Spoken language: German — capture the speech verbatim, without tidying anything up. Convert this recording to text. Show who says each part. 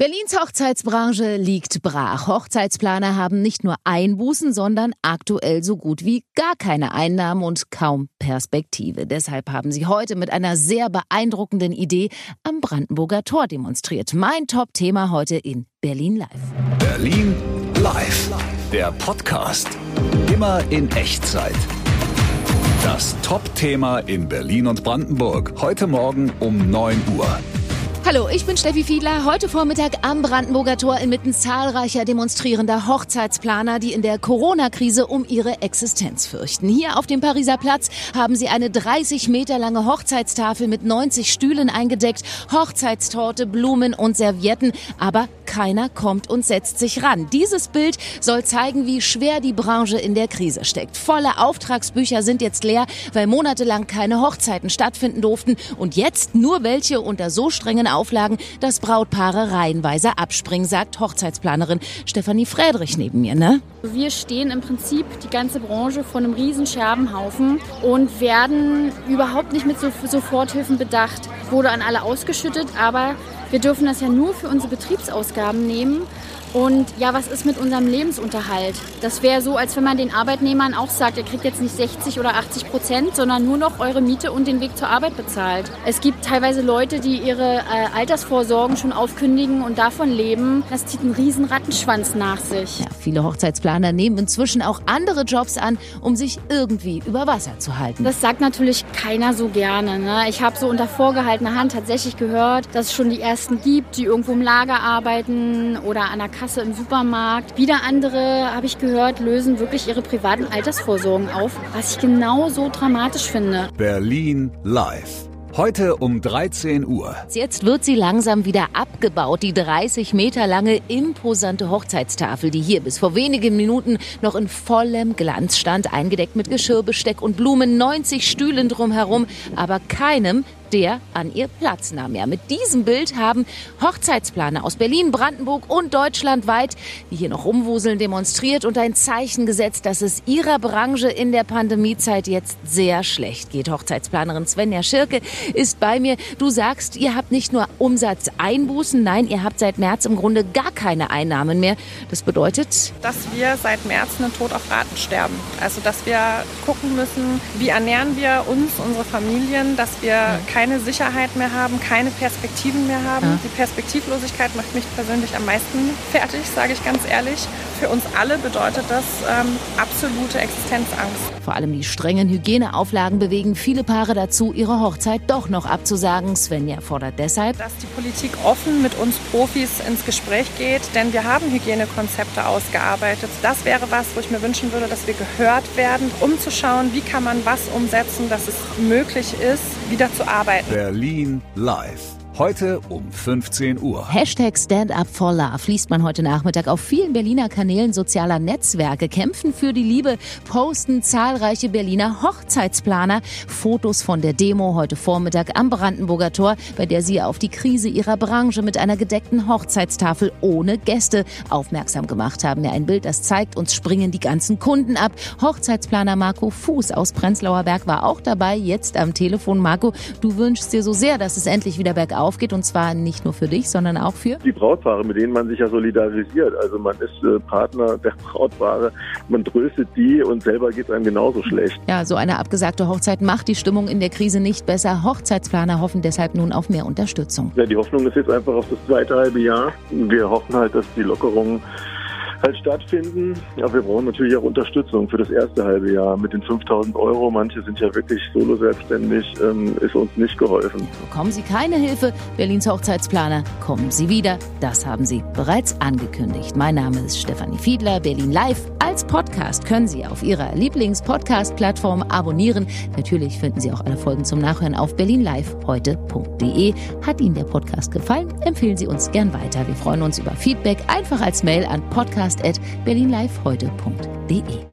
Speaker 1: Berlins Hochzeitsbranche liegt brach. Hochzeitsplaner haben nicht nur Einbußen, sondern aktuell so gut wie gar keine Einnahmen und kaum Perspektive. Deshalb haben sie heute mit einer sehr beeindruckenden Idee am Brandenburger Tor demonstriert. Mein Top-Thema heute in Berlin Live.
Speaker 2: Berlin Live, der Podcast. Immer in Echtzeit. Das Top-Thema in Berlin und Brandenburg. Heute Morgen um neun Uhr.
Speaker 1: Hallo, ich bin Steffi Fiedler. Heute Vormittag am Brandenburger Tor inmitten zahlreicher demonstrierender Hochzeitsplaner, die in der Corona-Krise um ihre Existenz fürchten. Hier auf dem Pariser Platz haben sie eine dreißig Meter lange Hochzeitstafel mit neunzig Stühlen eingedeckt, Hochzeitstorte, Blumen und Servietten, aber keiner kommt und setzt sich ran. Dieses Bild soll zeigen, wie schwer die Branche in der Krise steckt. Volle Auftragsbücher sind jetzt leer, weil monatelang keine Hochzeiten stattfinden durften und jetzt nur welche unter so strengen Auflagen, dass Brautpaare reihenweise abspringen, sagt Hochzeitsplanerin Stefanie Friedrich neben mir, ne?
Speaker 3: Wir stehen im Prinzip die ganze Branche vor einem riesen Scherbenhaufen und werden überhaupt nicht mit so Soforthilfen bedacht. Wurde an alle ausgeschüttet, aber wir dürfen das ja nur für unsere Betriebsausgaben nehmen. Und ja, was ist mit unserem Lebensunterhalt? Das wäre so, als wenn man den Arbeitnehmern auch sagt, ihr kriegt jetzt nicht sechzig oder achtzig Prozent, sondern nur noch eure Miete und den Weg zur Arbeit bezahlt. Es gibt teilweise Leute, die ihre äh, Altersvorsorgen schon aufkündigen und davon leben. Das zieht einen riesen Rattenschwanz nach sich.
Speaker 1: Ja, viele Hochzeitsplaner nehmen inzwischen auch andere Jobs an, um sich irgendwie über Wasser zu halten.
Speaker 3: Das sagt natürlich keiner so gerne, ne? Ich habe so unter vorgehaltener Hand tatsächlich gehört, dass es schon die ersten gibt, die irgendwo im Lager arbeiten oder an der Kasse im Supermarkt. Wieder andere, habe ich gehört, lösen wirklich ihre privaten Altersvorsorgen auf, was ich genauso dramatisch finde.
Speaker 2: Berlin Live. Heute um dreizehn Uhr.
Speaker 1: Jetzt wird sie langsam wieder abgebaut, die dreißig Meter lange imposante Hochzeitstafel, die hier bis vor wenigen Minuten noch in vollem Glanz stand, eingedeckt mit Geschirr, Besteck und Blumen, neunzig Stühlen drumherum, aber keinem, der an ihr Platz nahm. Ja, mit diesem Bild haben Hochzeitsplaner aus Berlin, Brandenburg und deutschlandweit, die hier noch rumwuseln, demonstriert und ein Zeichen gesetzt, dass es ihrer Branche in der Pandemiezeit jetzt sehr schlecht geht. Hochzeitsplanerin Svenja Schirke ist bei mir. Du sagst, ihr habt nicht nur Umsatzeinbußen, nein, ihr habt seit März im Grunde gar keine Einnahmen mehr. Das bedeutet,
Speaker 4: dass wir seit März einen Tod auf Raten sterben. Also, dass wir gucken müssen, wie ernähren wir uns, unsere Familien, dass wir keine keine Sicherheit mehr haben, keine Perspektiven mehr haben. Ja. Die Perspektivlosigkeit macht mich persönlich am meisten fertig, sage ich ganz ehrlich. Für uns alle bedeutet das ähm, absolute Existenzangst.
Speaker 1: Vor allem die strengen Hygieneauflagen bewegen viele Paare dazu, ihre Hochzeit doch noch abzusagen. Svenja fordert deshalb,
Speaker 4: dass die Politik offen mit uns Profis ins Gespräch geht, denn wir haben Hygienekonzepte ausgearbeitet. Das wäre was, wo ich mir wünschen würde, dass wir gehört werden, um zu schauen, wie kann man was umsetzen, dass es möglich ist, wieder zu arbeiten.
Speaker 2: Berlin Live. Heute um fünfzehn Uhr.
Speaker 1: Hashtag Stand Up for Love liest man heute Nachmittag auf vielen Berliner Kanälen sozialer Netzwerke. Kämpfen für die Liebe posten zahlreiche Berliner Hochzeitsplaner Fotos von der Demo heute Vormittag am Brandenburger Tor, bei der sie auf die Krise ihrer Branche mit einer gedeckten Hochzeitstafel ohne Gäste aufmerksam gemacht haben. Ja, ein Bild, das zeigt, uns springen die ganzen Kunden ab. Hochzeitsplaner Marco Fuß aus Prenzlauer Berg war auch dabei, jetzt am Telefon. Marco, du wünschst dir so sehr, dass es endlich wieder bergauf aufgeht, und zwar nicht nur für dich, sondern auch für
Speaker 5: die Brautpaare, mit denen man sich ja solidarisiert. Also man ist äh, Partner der Brautpaare, man tröstet die und selber geht es einem genauso schlecht.
Speaker 1: Ja, so eine abgesagte Hochzeit macht die Stimmung in der Krise nicht besser. Hochzeitsplaner hoffen deshalb nun auf mehr Unterstützung.
Speaker 5: Ja, die Hoffnung ist jetzt einfach auf das zweite halbe Jahr. Wir hoffen halt, dass die Lockerungen halt stattfinden. Aber wir brauchen natürlich auch Unterstützung für das erste halbe Jahr. Mit den fünftausend Euro, manche sind ja wirklich solo selbstständig, ähm, ist uns nicht geholfen.
Speaker 1: Bekommen Sie keine Hilfe, Berlins Hochzeitsplaner, kommen Sie wieder. Das haben Sie bereits angekündigt. Mein Name ist Stefanie Fiedler, Berlin Live. Als Podcast können Sie auf Ihrer Lieblings-Podcast-Plattform abonnieren. Natürlich finden Sie auch alle Folgen zum Nachhören auf berlin live heute punkt de. Hat Ihnen der Podcast gefallen? Empfehlen Sie uns gern weiter. Wir freuen uns über Feedback. Einfach als Mail an podcast at berlin live heute punkt de.